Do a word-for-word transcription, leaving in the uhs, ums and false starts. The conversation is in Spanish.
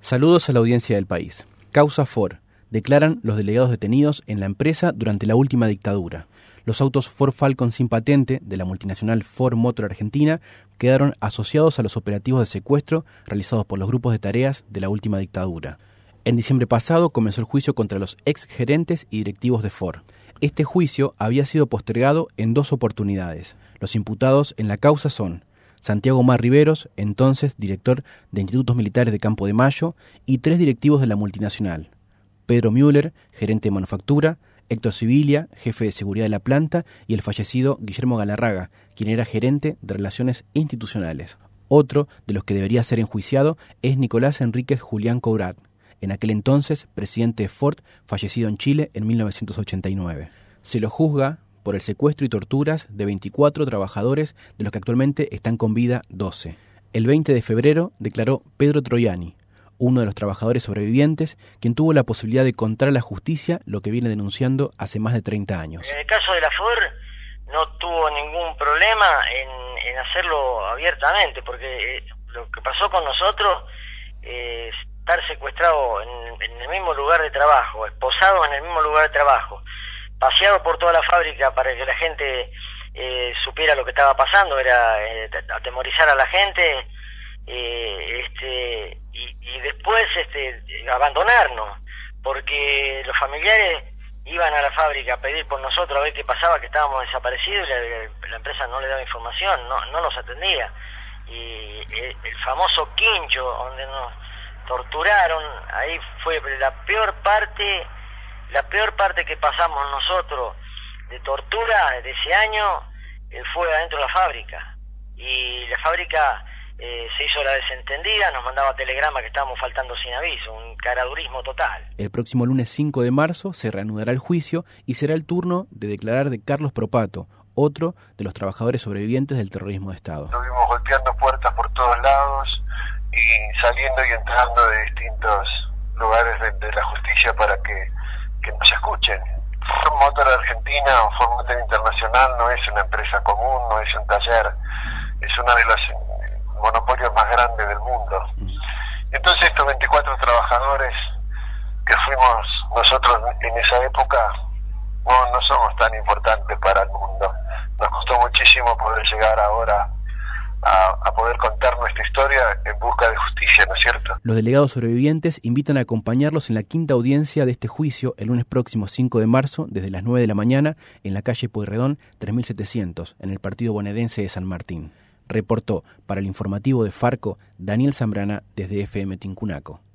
Saludos a la audiencia del país. Causa Ford. Declaran los delegados detenidos en la empresa durante la última dictadura. Los autos Ford Falcon sin patente de la multinacional Ford Motor Argentina quedaron asociados a los operativos de secuestro realizados por los grupos de tareas de la última dictadura. En diciembre pasado comenzó el juicio contra los ex gerentes y directivos de Ford. Este juicio había sido postergado en dos oportunidades. Los imputados en la causa son Santiago Mar Riveros, entonces director de Institutos Militares de Campo de Mayo, y tres directivos de la multinacional: Pedro Müller, gerente de manufactura; Héctor Sibilia, jefe de seguridad de la planta; y el fallecido Guillermo Galarraga, quien era gerente de relaciones institucionales. Otro de los que debería ser enjuiciado es Nicolás Enríquez Julián Courat, en aquel entonces presidente de Ford, fallecido en Chile en mil novecientos ochenta y nueve. Se lo juzga por el secuestro y torturas de veinticuatro trabajadores, de los que actualmente están con vida doce. El veinte de febrero declaró Pedro Troiani, uno de los trabajadores sobrevivientes, quien tuvo la posibilidad de contar a la justicia lo que viene denunciando hace más de treinta años. En el caso de la Ford no tuvo ningún problema en, en hacerlo abiertamente, porque eh, lo que pasó con nosotros es eh, estar secuestrado en, en el mismo lugar de trabajo, esposado en el mismo lugar de trabajo, paseado por toda la fábrica para que la gente eh, supiera lo que estaba pasando, era eh, atemorizar a la gente, eh, este y, y después este abandonarnos, porque los familiares iban a la fábrica a pedir por nosotros a ver qué pasaba, que estábamos desaparecidos, y la, la empresa no le daba información, no, no los atendía. Y el, el famoso quincho donde nos torturaron, ahí fue la peor parte, la peor parte que pasamos nosotros de tortura de ese año, eh, fue adentro de la fábrica. Y la fábrica eh, se hizo la desentendida, nos mandaba telegrama que estábamos faltando sin aviso, un caradurismo total. El próximo lunes cinco de marzo se reanudará el juicio y será el turno de declarar de Carlos Propato, otro de los trabajadores sobrevivientes del terrorismo de Estado. Estuvimos golpeando puertas por todos lados y saliendo y entrando de distintos lugares de, de la justicia para que, que nos escuchen. Ford Motor Argentina o Ford Motor Internacional no es una empresa común, no es un taller, es uno de los monopolios más grandes del mundo. Entonces estos veinticuatro trabajadores que fuimos nosotros en esa época no, no somos tan importantes para el mundo. Nos costó muchísimo poder llegar ahora A, a poder contar nuestra historia en busca de justicia, ¿no es cierto? Los delegados sobrevivientes invitan a acompañarlos en la quinta audiencia de este juicio el lunes próximo cinco de marzo, desde las nueve de la mañana, en la calle Pueyrredón tres mil setecientos, en el partido bonaerense de San Martín. Reportó para el informativo de Farco Daniel Zambrana desde F M Tincunaco.